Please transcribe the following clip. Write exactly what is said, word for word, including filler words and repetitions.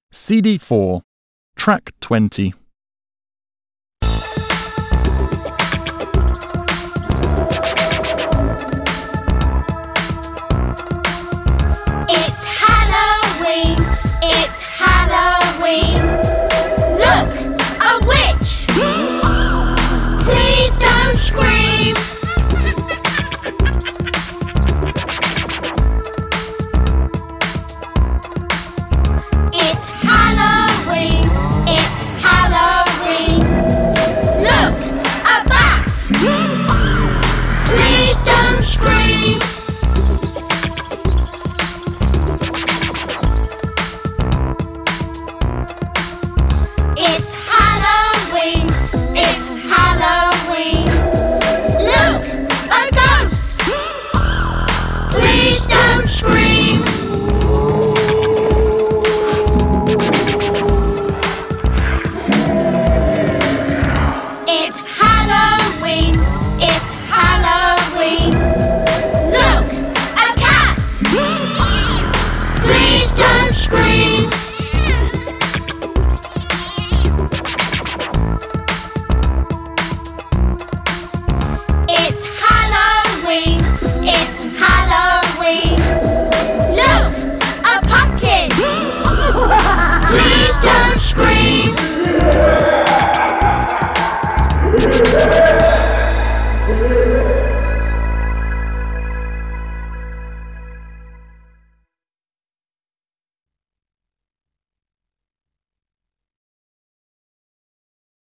C D four, track twenty. It's Halloween, it's Halloween. Look, a witch! Please don't scream. It's Halloween, it's Halloween. Look, a bat! Please don't scream. It's Halloween, it's Halloween. Look, a ghost! Please don't scream. It's Halloween, it's Halloween. Look, a cat! Please don't scream.